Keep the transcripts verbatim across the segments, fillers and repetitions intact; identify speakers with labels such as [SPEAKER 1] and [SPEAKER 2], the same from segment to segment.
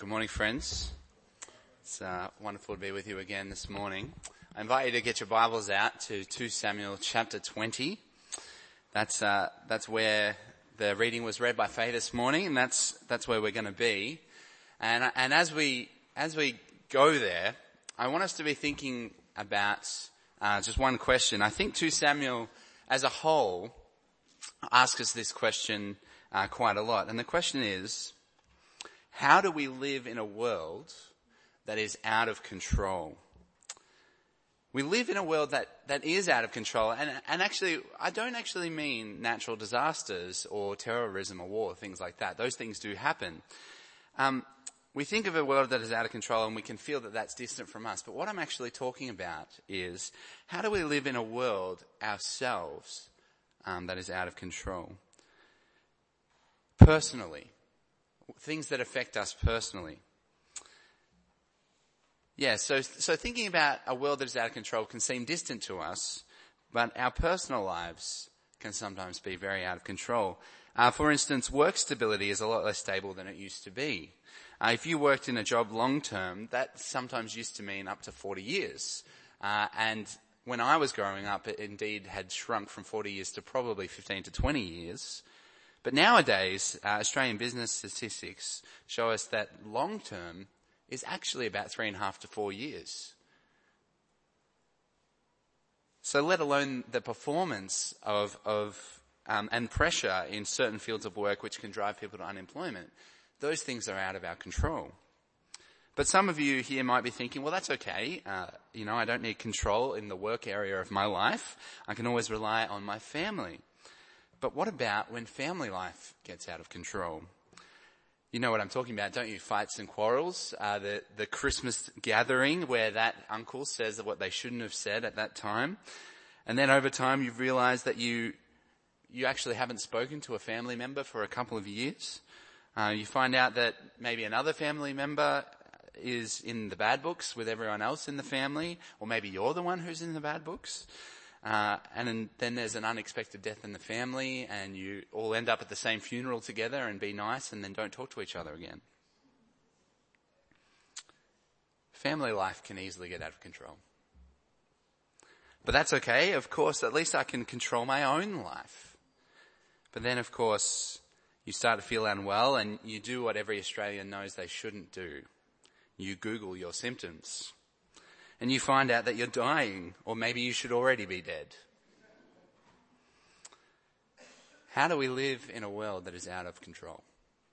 [SPEAKER 1] morning, friends. It's uh, wonderful to be with you again this morning. I invite you to get your Bibles out to Second Samuel chapter twenty. That's uh, that's where the reading was read by Faye this morning, and that's that's where we're going to be. And and as we as we go there, I want us to be thinking about uh, just one question. I think Second Samuel as a whole asks us this question uh, quite a lot, and the question is, how do we live in a world that is out of control? We live in a world that, that is out of control. And, and actually, I don't actually mean natural disasters or terrorism or war, things like that. Those things do happen. Um, we think of a world that is out of control and we can feel that that's distant from us. But what I'm actually talking about is, how do we live in a world ourselves um, that is out of control? Personally. Things that affect us personally. Yeah, so so thinking about a world that is out of control can seem distant to us, but our personal lives can sometimes be very out of control. Uh, for instance, work stability is a lot less stable than it used to be. Uh, if you worked in a job long term, that sometimes used to mean up to forty years. Uh, and when I was growing up, it indeed had shrunk from forty years to probably fifteen to twenty years. But nowadays, uh, Australian business statistics show us that long-term is actually about three and a half to four years. So let alone the performance of, of um, and pressure in certain fields of work which can drive people to unemployment, those things are out of our control. But some of you here might be thinking, well, that's okay. Uh, you know, I don't need control in the work area of my life. I can always rely on my family. But what about when family life gets out of control? You know what I'm talking about, don't you? Fights and quarrels. Uh, the, the Christmas gathering where that uncle says what they shouldn't have said at that time. And then over time you've realized that you, you actually haven't spoken to a family member for a couple of years. Uh, you find out that maybe another family member is in the bad books with everyone else in the family, or maybe you're the one who's in the bad books. Uh, and then there's an unexpected death in the family and you all end up at the same funeral together and be nice and then don't talk to each other again. Family life can easily get out of control. But that's okay. Of course, at least I can control my own life. But then, of course, you start to feel unwell and you do what every Australian knows they shouldn't do. You Google your symptoms. And you find out that you're dying, or maybe you should already be dead. How do we live in a world that is out of control?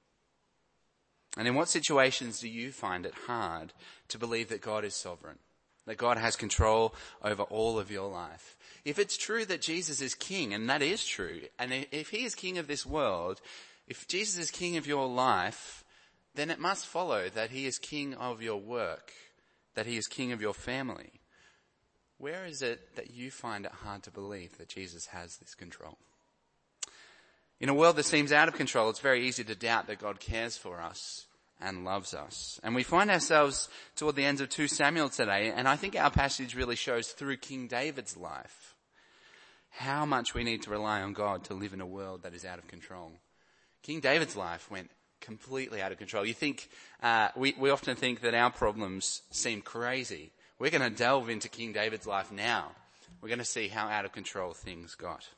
[SPEAKER 1] And in what situations do you find it hard to believe that God is sovereign, that God has control over all of your life? If it's true that Jesus is king, and that is true, and if he is king of this world, if Jesus is king of your life, then it must follow that he is king of your work, that he is king of your family. Where is it that you find it hard to believe that Jesus has this control? In a world that seems out of control, it's very easy to doubt that God cares for us and loves us. And we find ourselves toward the end of Second Samuel today, and I think our passage really shows through King David's life how much we need to rely on God to live in a world that is out of control. King David's life went completely out of control. You think, uh, we, we often think that our problems seem crazy. We're going to delve into King David's life now. We're going to see how out of control things got.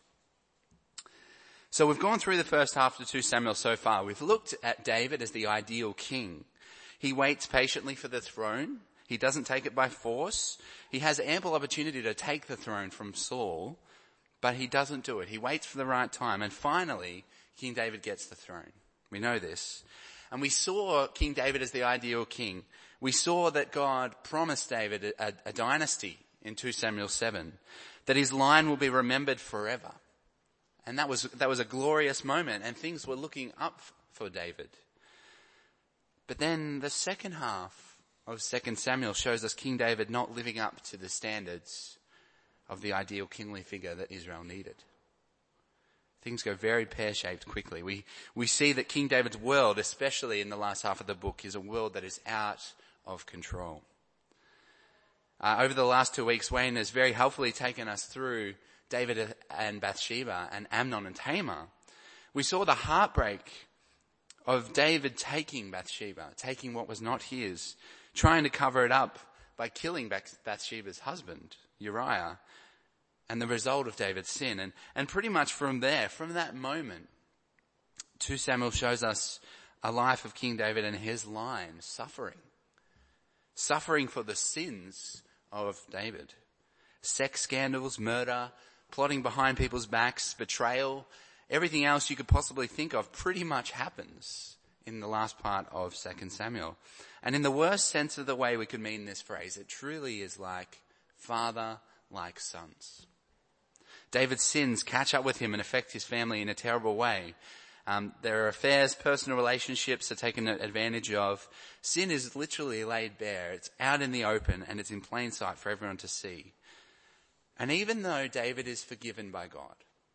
[SPEAKER 1] So we've gone through the first half of Second Samuel so far. We've looked at David as the ideal king. He waits patiently for the throne. He doesn't take it by force. He has ample opportunity to take the throne from Saul, but he doesn't do it. He waits for the right time. And finally, King David gets the throne. We know this. And we saw King David as the ideal king. We saw that God promised David a, a dynasty in Second Samuel seven, that his line will be remembered forever. And that was, that was a glorious moment, and things were looking up for David. But then the second half of Second Samuel shows us King David not living up to the standards of the ideal kingly figure that Israel needed. Things go very pear-shaped quickly. We, we see that King David's world, especially in the last half of the book, is a world that is out of control. Uh, over the last two weeks, Wayne has very helpfully taken us through David and Bathsheba and Amnon and Tamar. We saw the heartbreak of David taking Bathsheba, taking what was not his, trying to cover it up by killing Bathsheba's husband, Uriah, and the result of David's sin. And, and pretty much from there, from that moment, Second Samuel shows us a life of King David and his line suffering. Suffering for the sins of David. Sex scandals, murder, plotting behind people's backs, betrayal, everything else you could possibly think of pretty much happens in the last part of Second Samuel. And in the worst sense of the way we could mean this phrase, it truly is like father like sons. David's sins catch up with him and affect his family in a terrible way. Um, their affairs, personal relationships are taken advantage of. Sin is literally laid bare. It's out in the open and it's in plain sight for everyone to see. And even though David is forgiven by God,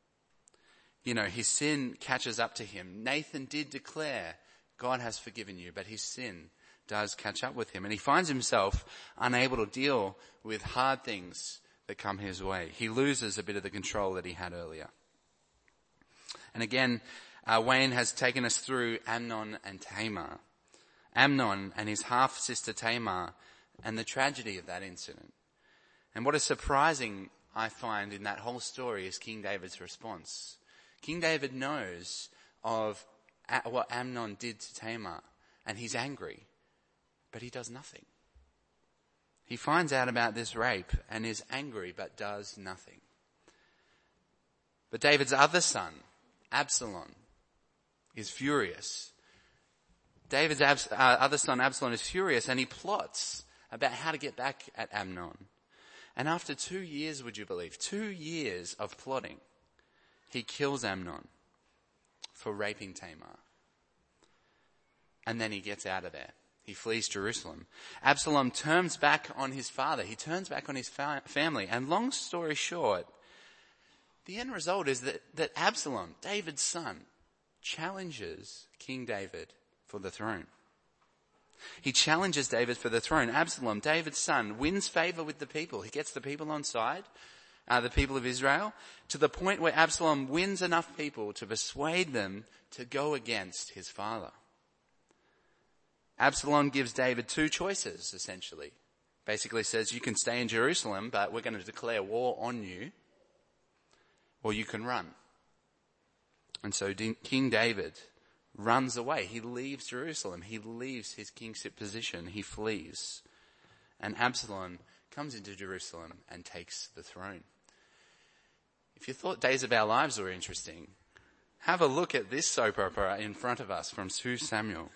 [SPEAKER 1] you know, his sin catches up to him. Nathan did declare, God has forgiven you, but his sin does catch up with him. And he finds himself unable to deal with hard things that come his way. He loses a bit of the control that he had earlier. And again, uh, Wayne has taken us through Amnon and Tamar. Amnon and his half-sister Tamar and the tragedy of that incident. And what is surprising, I find, in that whole story is King David's response. King David knows of what Amnon did to Tamar, and he's angry, but he does nothing. He finds out about this rape and is angry, but does nothing. But David's other son, Absalom, is furious. David's abs- uh, other son, Absalom, is furious, and he plots about how to get back at Amnon. And after two years, would you believe, two years of plotting, he kills Amnon for raping Tamar. And then he gets out of there. He flees Jerusalem. Absalom turns back on his father. He turns back on his fa- family. And long story short, the end result is that, that Absalom, David's son, challenges King David for the throne. He challenges David for the throne. Absalom, David's son, wins favor with the people. He gets the people on side, uh, the people of Israel, to the point where Absalom wins enough people to persuade them to go against his father. Absalom gives David two choices, essentially. Basically says, you can stay in Jerusalem, but we're going to declare war on you, or you can run. And so King David runs away. He leaves Jerusalem. He leaves his kingship position. He flees. And Absalom comes into Jerusalem and takes the throne. If you thought Days of Our Lives were interesting, have a look at this soap opera in front of us from Second Samuel.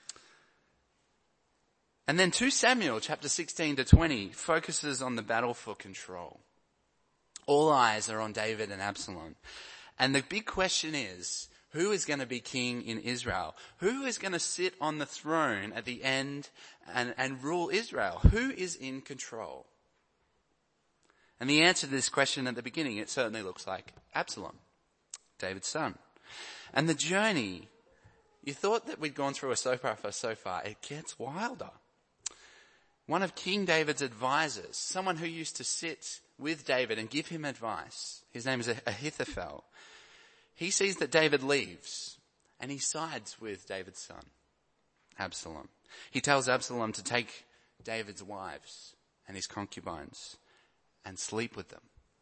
[SPEAKER 1] And then Second Samuel chapter sixteen to twenty focuses on the battle for control. All eyes are on David and Absalom. And the big question is, who is going to be king in Israel? Who is going to sit on the throne at the end and, and rule Israel? Who is in control? And the answer to this question at the beginning, it certainly looks like Absalom, David's son. And the journey, you thought that we'd gone through a soap opera so far, it gets wilder. One of King David's advisors, someone who used to sit with David and give him advice, his name is Ahithophel. He sees that David leaves and he sides with David's son, Absalom. He tells Absalom to take David's wives and his concubines and sleep with them.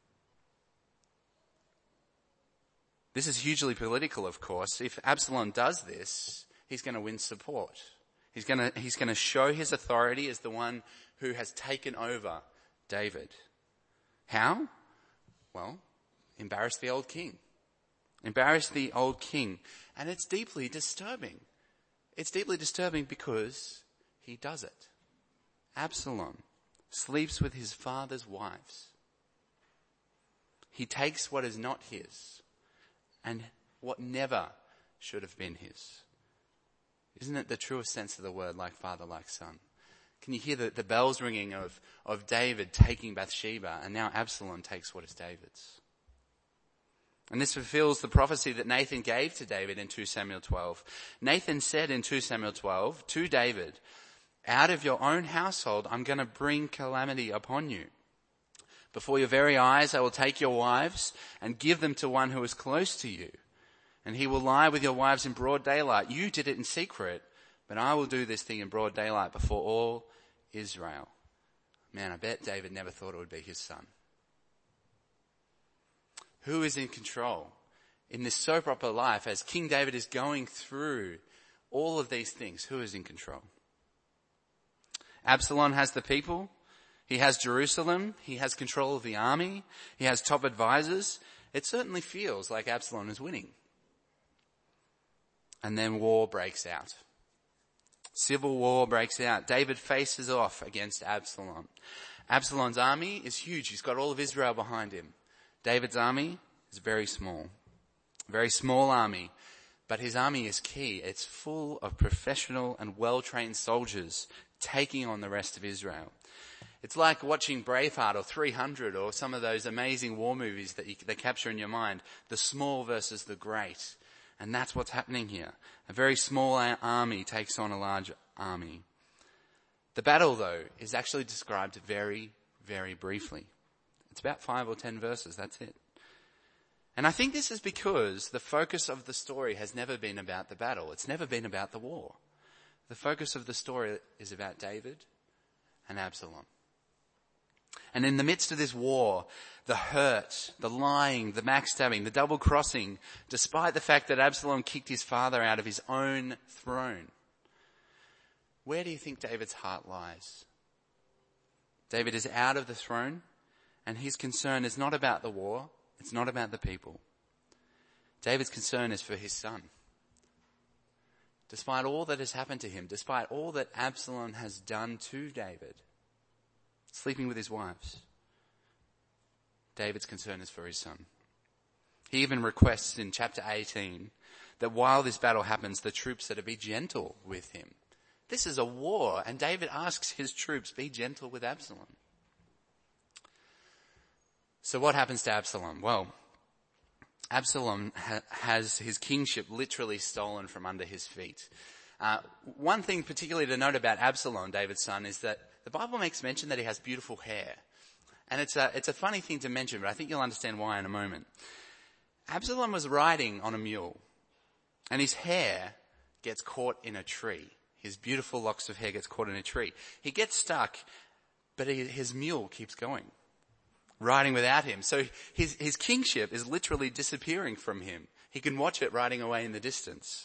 [SPEAKER 1] This is hugely political, of course. If Absalom does this, he's going to win support. He's going to, he's going to show his authority as the one who has taken over David. How? Well, embarrass the old king. Embarrass the old king. And it's deeply disturbing. It's deeply disturbing because he does it. Absalom sleeps with his father's wives. He takes what is not his and what never should have been his. Isn't it the truest sense of the word, like father, like son? Can you hear the, the bells ringing of, of David taking Bathsheba, and now Absalom takes what is David's? And this fulfills the prophecy that Nathan gave to David in Second Samuel twelve. Nathan said in Second Samuel twelve to David, out of your own household I'm going to bring calamity upon you. Before your very eyes I will take your wives and give them to one who is close to you. And he will lie with your wives in broad daylight. You did it in secret, but I will do this thing in broad daylight before all Israel. Man, I bet David never thought it would be his son. Who is in control in this soap opera life as King David is going through all of these things? Who is in control? Absalom has the people. He has Jerusalem. He has control of the army. He has top advisors. It certainly feels like Absalom is winning. And then war breaks out. Civil war breaks out. David faces off against Absalom. Absalom's army is huge. He's got all of Israel behind him. David's army is very small. Very small army. But his army is key. It's full of professional and well-trained soldiers taking on the rest of Israel. It's like watching Braveheart or three hundred or some of those amazing war movies that you, they capture in your mind. The small versus the great. And that's what's happening here. A very small army takes on a large army. The battle, though, is actually described very, very briefly. It's about five or ten verses, that's it. And I think this is because the focus of the story has never been about the battle. It's never been about the war. The focus of the story is about David and Absalom. And in the midst of this war, the hurt, the lying, the backstabbing, the double crossing, despite the fact that Absalom kicked his father out of his own throne, where do you think David's heart lies? David is out of the throne, and his concern is not about the war, it's not about the people. David's concern is for his son. Despite all that has happened to him, despite all that Absalom has done to David, sleeping with his wives, David's concern is for his son. He even requests in chapter eighteen that while this battle happens, the troops are to be gentle with him. This is a war, and David asks his troops, be gentle with Absalom. So what happens to Absalom? Well, Absalom ha- has his kingship literally stolen from under his feet. Uh, one thing particularly to note about Absalom, David's son, is that the Bible makes mention that he has beautiful hair. And it's a, it's a funny thing to mention, but I think you'll understand why in a moment. Absalom was riding on a mule, and his hair gets caught in a tree. His beautiful locks of hair gets caught in a tree. He gets stuck, but he, his mule keeps going, riding without him. So his, his kingship is literally disappearing from him. He can watch it riding away in the distance.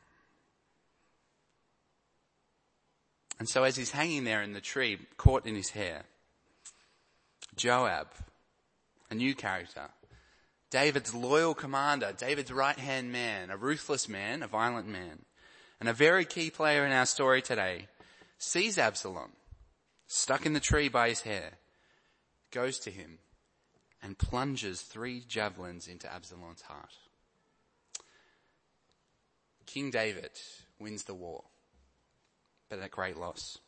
[SPEAKER 1] And so as he's hanging there in the tree, caught in his hair, Joab, a new character, David's loyal commander, David's right-hand man, a ruthless man, a violent man, and a very key player in our story today, sees Absalom stuck in the tree by his hair, goes to him and plunges three javelins into Absalom's heart. King David wins the war, but at great loss.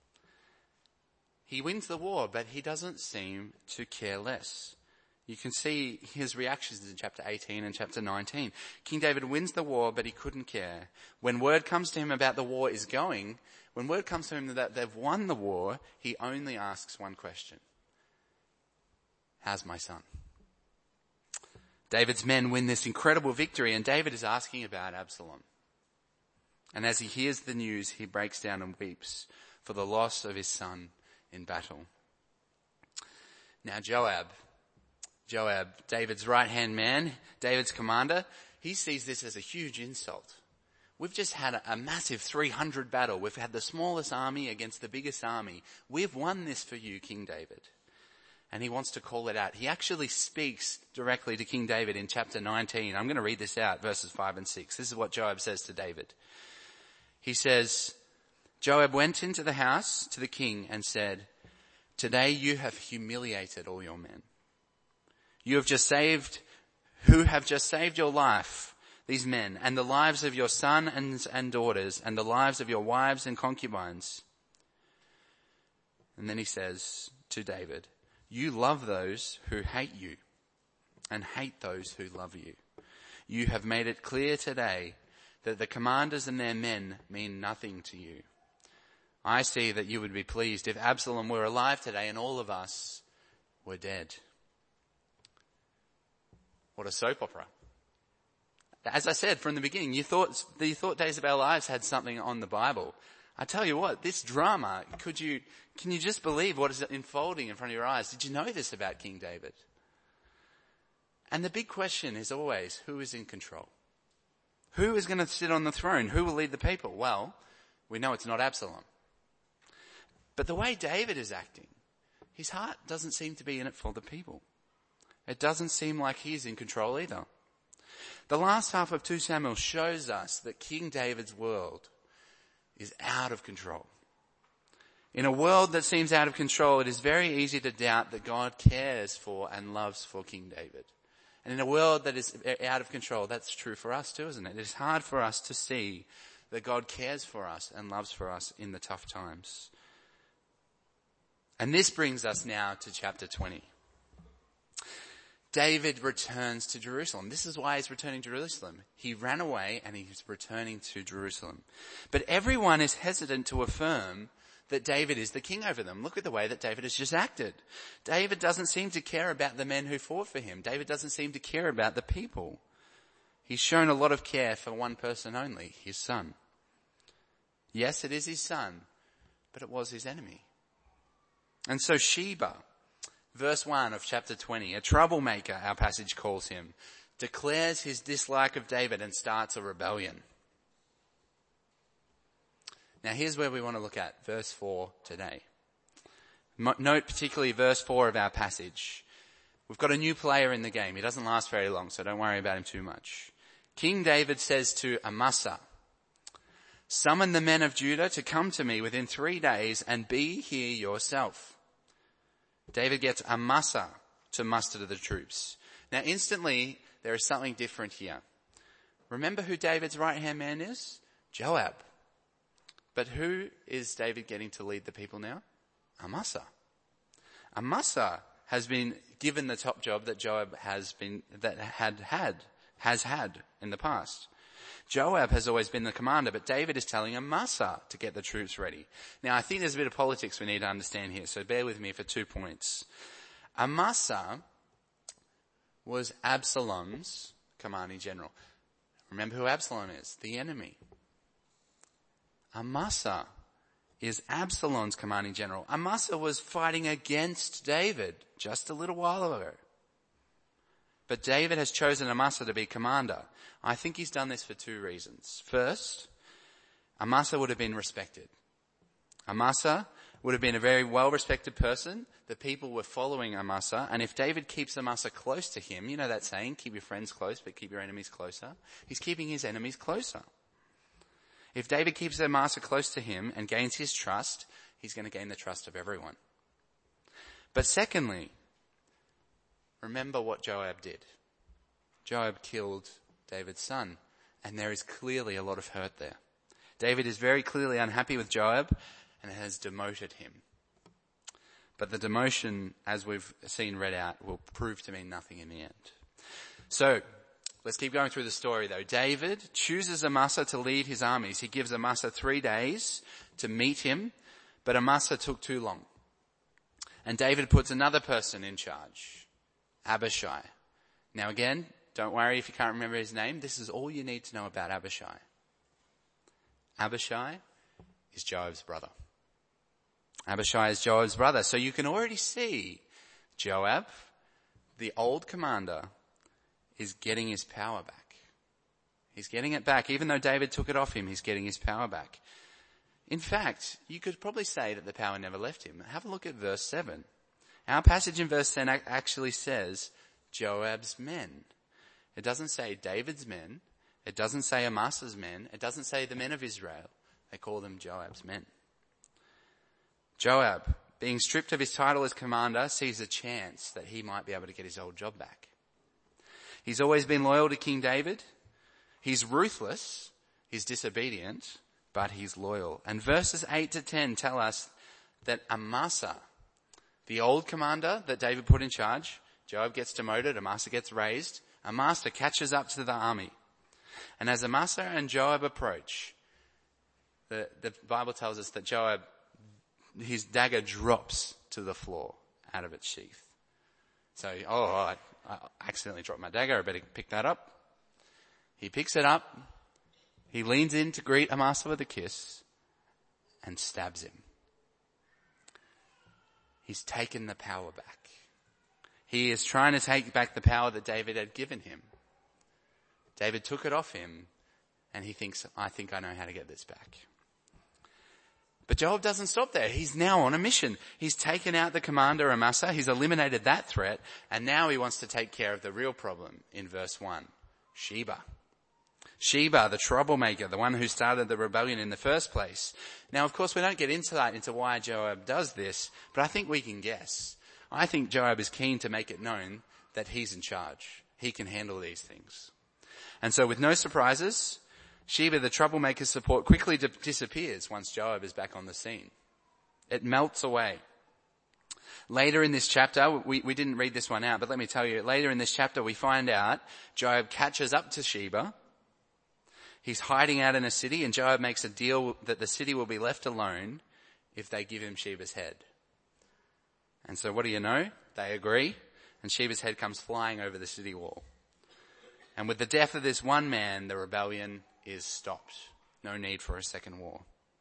[SPEAKER 1] He wins the war, but he doesn't seem to care less. You can see his reactions in chapter eighteen and chapter nineteen. King David wins the war, but he couldn't care. When word comes to him about the war is going, when word comes to him that they've won the war, he only asks one question. How's my son? David's men win this incredible victory, and David is asking about Absalom. And as he hears the news, he breaks down and weeps for the loss of his son in battle. Now Joab, Joab, David's right-hand man, David's commander, he sees this as a huge insult. We've just had a, a massive three hundred battle. We've had the smallest army against the biggest army. We've won this for you, King David. And he wants to call it out. He actually speaks directly to King David in chapter nineteen. I'm going to read this out, verses five and six. This is what Joab says to David. He says, Joab went into the house to the king and said, today you have humiliated all your men. You have just saved, who have just saved your life, these men, and the lives of your sons and, and daughters, and the lives of your wives and concubines. And then he says to David, you love those who hate you, and hate those who love you. You have made it clear today that the commanders and their men mean nothing to you. I see that you would be pleased if Absalom were alive today and all of us were dead. What a soap opera. As I said from the beginning, you thought, you thought Days of Our Lives had something on the Bible. I tell you what, this drama, could you, can you just believe what is unfolding in front of your eyes? Did you know this about King David? And the big question is always, who is in control? Who is going to sit on the throne? Who will lead the people? Well, we know it's not Absalom. But the way David is acting, his heart doesn't seem to be in it for the people. It doesn't seem like he's in control either. The last half of Second Samuel shows us that King David's world is out of control. In a world that seems out of control, it is very easy to doubt that God cares for and loves for King David. And in a world that is out of control, that's true for us too, isn't it? It is hard for us to see that God cares for us and loves for us in the tough times. And this brings us now to chapter twenty. David returns to Jerusalem. This is why he's returning to Jerusalem. He ran away and he's returning to Jerusalem. But everyone is hesitant to affirm that David is the king over them. Look at the way that David has just acted. David doesn't seem to care about the men who fought for him. David doesn't seem to care about the people. He's shown a lot of care for one person only, his son. Yes, it is his son, but it was his enemy. And so Sheba, verse one of chapter twenty, a troublemaker, our passage calls him, declares his dislike of David and starts a rebellion. Now here's where we want to look at verse four today. Note particularly verse four of our passage. We've got a new player in the game. He doesn't last very long, so don't worry about him too much. King David says to Amasa, "Summon the men of Judah to come to me within three days and be here yourself." David gets Amasa to muster the troops. Now instantly, there is something different here. Remember who David's right-hand man is? Joab. But who is David getting to lead the people now? Amasa. Amasa has been given the top job that Joab has been, that had had, has had in the past. Joab has always been the commander, but David is telling Amasa to get the troops ready. Now, I think there's a bit of politics we need to understand here, so bear with me for two points. Amasa was Absalom's commanding general. Remember who Absalom is? The enemy. Amasa is Absalom's commanding general. Amasa was fighting against David just a little while ago. But David has chosen Amasa to be commander. I think he's done this for two reasons. First, Amasa would have been respected. Amasa would have been a very well-respected person. The people were following Amasa. And if David keeps Amasa close to him, you know that saying, keep your friends close, but keep your enemies closer. He's keeping his enemies closer. If David keeps Amasa close to him and gains his trust, he's going to gain the trust of everyone. But secondly, remember what Joab did. Joab killed David's son, and there is clearly a lot of hurt there. David is very clearly unhappy with Joab and has demoted him. But the demotion, as we've seen read out, will prove to mean nothing in the end. So, let's keep going through the story though. David chooses Amasa to lead his armies. He gives Amasa three days to meet him, but Amasa took too long. And David puts another person in charge, Abishai. Now again, don't worry if you can't remember his name. This is all you need to know about Abishai. Abishai is Joab's brother. Abishai is Joab's brother. So you can already see Joab, the old commander, is getting his power back. He's getting it back. Even though David took it off him, he's getting his power back. In fact, you could probably say that the power never left him. Have a look at verse seven. Our passage in verse ten actually says Joab's men. It doesn't say David's men. It doesn't say Amasa's men. It doesn't say the men of Israel. They call them Joab's men. Joab, being stripped of his title as commander, sees a chance that he might be able to get his old job back. He's always been loyal to King David. He's ruthless. He's disobedient, but he's loyal. And verses eight to ten tell us that Amasa, the old commander that David put in charge, Joab gets demoted, Amasa gets raised. Amasa catches up to the army. And as Amasa and Joab approach, the, the Bible tells us that Joab, his dagger drops to the floor out of its sheath. So, oh, I, I accidentally dropped my dagger. I better pick that up. He picks it up, he leans in to greet Amasa with a kiss, and stabs him. He's taken the power back. He is trying to take back the power that David had given him. David took it off him, and he thinks, I think I know how to get this back. But Joab doesn't stop there. He's now on a mission. He's taken out the commander Amasa, he's eliminated that threat, and now he wants to take care of the real problem in verse one, Sheba. Sheba, the troublemaker, the one who started the rebellion in the first place. Now, of course, we don't get into that, into why Joab does this, but I think we can guess. I think Joab is keen to make it known that he's in charge. He can handle these things. And so with no surprises, Sheba, the troublemaker's support, quickly di- disappears once Joab is back on the scene. It melts away. Later in this chapter, we, we didn't read this one out, but let me tell you, later in this chapter we find out Joab catches up to Sheba. He's hiding out in a city, and Joab makes a deal that the city will be left alone if they give him Sheba's head. And so what do you know? They agree, and Sheba's head comes flying over the city wall. And with the death of this one man, the rebellion is stopped. No need for a second war.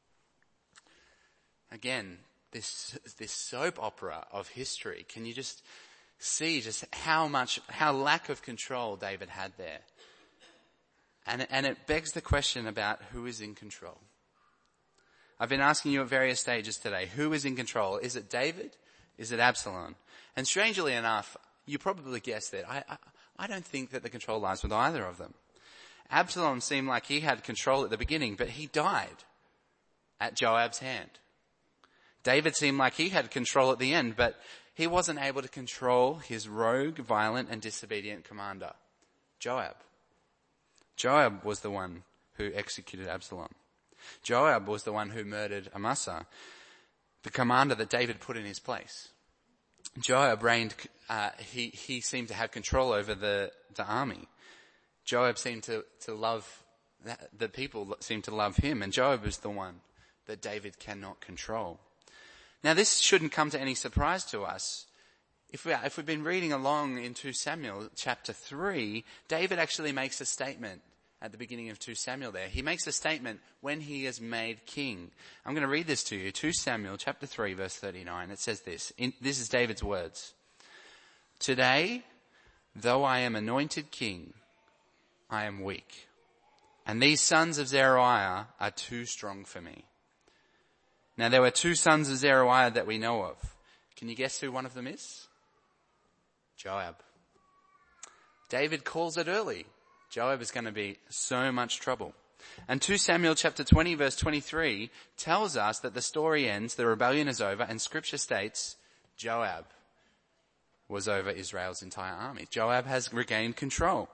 [SPEAKER 1] Again, this this soap opera of history, can you just see just how much, how lack of control David had there? And, and it begs the question about who is in control. I've been asking you at various stages today, who is in control? Is it David? Is it Absalom? And strangely enough, you probably guessed that. I, I, I don't think that the control lies with either of them. Absalom seemed like he had control at the beginning, but he died at Joab's hand. David seemed like he had control at the end, but he wasn't able to control his rogue, violent, and disobedient commander, Joab. Joab was the one who executed Absalom. Joab was the one who murdered Amasa, the commander that David put in his place. Joab reigned, uh, he, he seemed to have control over the, the army. Joab seemed to, to love, the people seemed to love him, and Joab is the one that David cannot control. Now this shouldn't come to any surprise to us. If, we, if we've been reading along in Second Samuel chapter three, David actually makes a statement at the beginning of Second Samuel there. He makes a statement when he is made king. I'm going to read this to you. Second Samuel chapter three verse thirty-nine. It says this. In, this is David's words. Today, though I am anointed king, I am weak. And these sons of Zeruiah are too strong for me. Now there were two sons of Zeruiah that we know of. Can you guess who one of them is? Joab. David calls it early. Joab is going to be so much trouble. And Second Samuel chapter twenty verse twenty-three tells us that the story ends, the rebellion is over, and scripture states Joab was over Israel's entire army. Joab has regained control.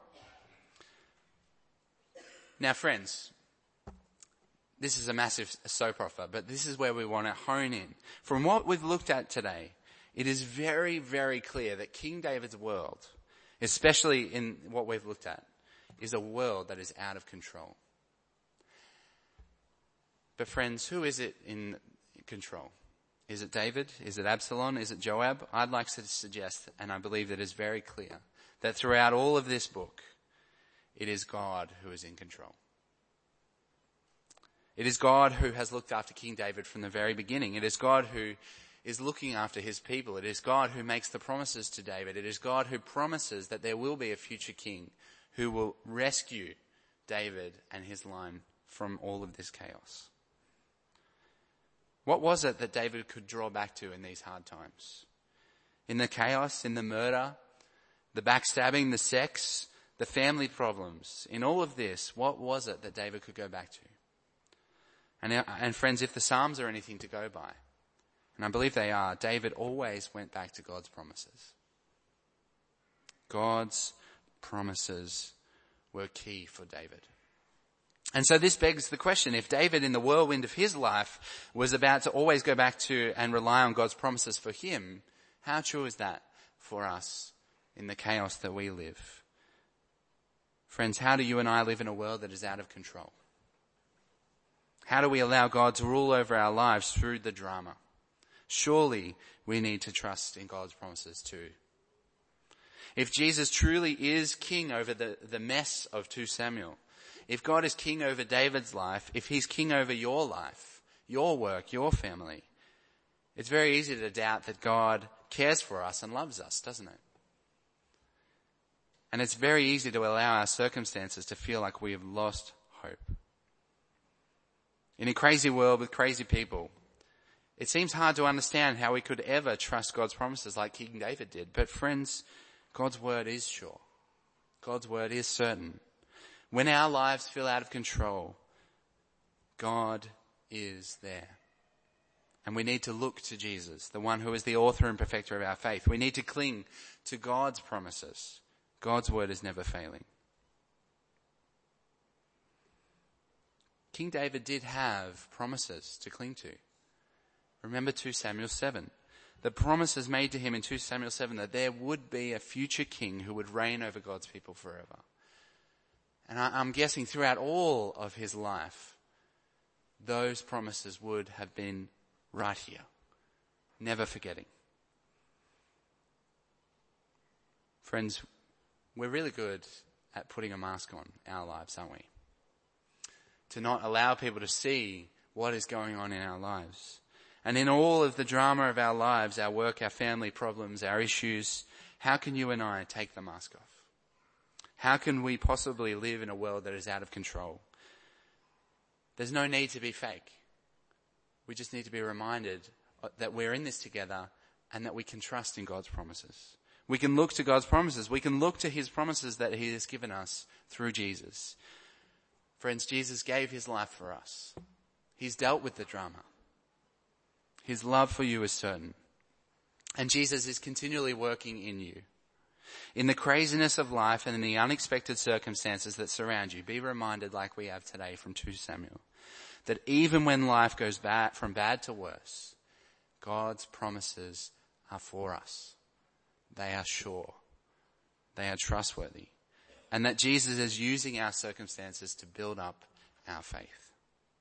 [SPEAKER 1] Now friends, this is a massive soap opera, but this is where we want to hone in. From what we've looked at today, it is very, very clear that King David's world, especially in what we've looked at, is a world that is out of control. But friends, who is it in control? Is it David? Is it Absalom? Is it Joab? I'd like to suggest, and I believe that is very clear, that throughout all of this book, it is God who is in control. It is God who has looked after King David from the very beginning. It is God who is looking after his people. It is God who makes the promises to David. It is God who promises that there will be a future king who will rescue David and his line from all of this chaos. What was it that David could draw back to in these hard times? In the chaos, in the murder, the backstabbing, the sex, the family problems, in all of this, what was it that David could go back to? And, and friends, if the Psalms are anything to go by, and I believe they are, David always went back to God's promises. God's promises were key for David. And so this begs the question, if David in the whirlwind of his life was about to always go back to and rely on God's promises for him, how true is that for us in the chaos that we live? Friends, how do you and I live in a world that is out of control? How do we allow God to rule over our lives through the drama? Surely we need to trust in God's promises too. If Jesus truly is king over the, the mess of Second Samuel, if God is king over David's life, if he's king over your life, your work, your family, it's very easy to doubt that God cares for us and loves us, doesn't it? And it's very easy to allow our circumstances to feel like we have lost hope. In a crazy world with crazy people, it seems hard to understand how we could ever trust God's promises like King David did. But friends, God's word is sure. God's word is certain. When our lives feel out of control, God is there. And we need to look to Jesus, the one who is the author and perfecter of our faith. We need to cling to God's promises. God's word is never failing. King David did have promises to cling to. Remember Second Samuel seven. The promises made to him in Second Samuel seven that there would be a future king who would reign over God's people forever. And I, I'm guessing throughout all of his life, those promises would have been right here. Never forgetting. Friends, we're really good at putting a mask on our lives, aren't we? To not allow people to see what is going on in our lives. And in all of the drama of our lives, our work, our family problems, our issues, how can you and I take the mask off? How can we possibly live in a world that is out of control? There's no need to be fake. We just need to be reminded that we're in this together and that we can trust in God's promises. We can look to God's promises. We can look to his promises that he has given us through Jesus. Friends, Jesus gave his life for us. He's dealt with the drama. His love for you is certain. And Jesus is continually working in you. In the craziness of life and in the unexpected circumstances that surround you, be reminded, like we have today from Second Samuel, that even when life goes bad, from bad to worse, God's promises are for us. They are sure. They are trustworthy. And that Jesus is using our circumstances to build up our faith.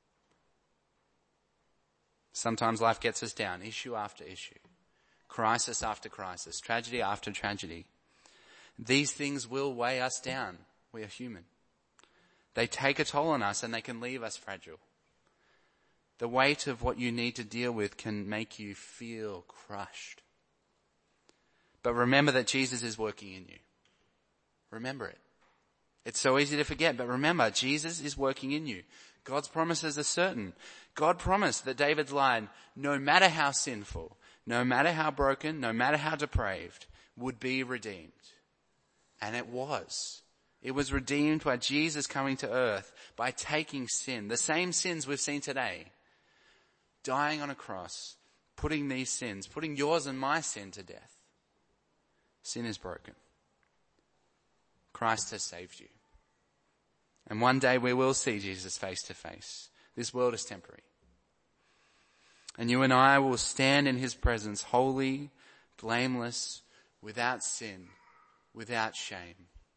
[SPEAKER 1] Sometimes life gets us down, issue after issue, crisis after crisis, tragedy after tragedy. These things will weigh us down. We are human. They take a toll on us and they can leave us fragile. The weight of what you need to deal with can make you feel crushed. But remember that Jesus is working in you. Remember it. It's so easy to forget, but remember, Jesus is working in you. God's promises are certain. God promised that David's line, no matter how sinful, no matter how broken, no matter how depraved, would be redeemed. And it was. It was redeemed by Jesus coming to earth, by taking sin, the same sins we've seen today, dying on a cross, putting these sins, putting yours and my sin to death. Sin is broken. Christ has saved you. And one day we will see Jesus face to face. This world is temporary. And you and I will stand in his presence holy, blameless, without sin, without shame.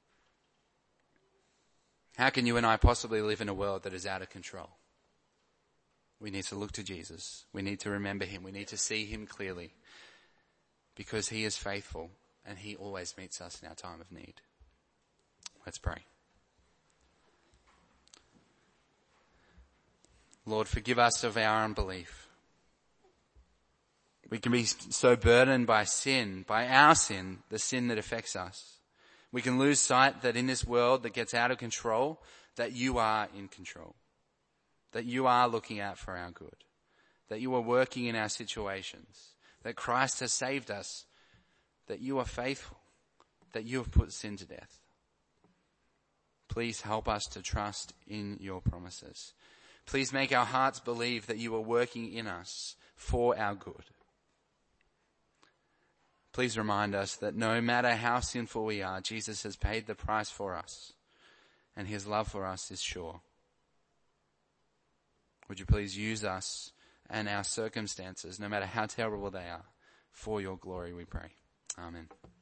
[SPEAKER 1] How can you and I possibly live in a world that is out of control? We need to look to Jesus. We need to remember him. We need to see him clearly because he is faithful and he always meets us in our time of need. Let's pray. Lord, forgive us of our unbelief. We can be so burdened by sin, by our sin, the sin that affects us. We can lose sight that in this world that gets out of control, that you are in control. That you are looking out for our good. That you are working in our situations. That Christ has saved us. That you are faithful. That you have put sin to death. Please help us to trust in your promises. Please make our hearts believe that you are working in us for our good. Please remind us that no matter how sinful we are, Jesus has paid the price for us, and his love for us is sure. Would you please use us and our circumstances, no matter how terrible they are, for your glory, we pray. Amen.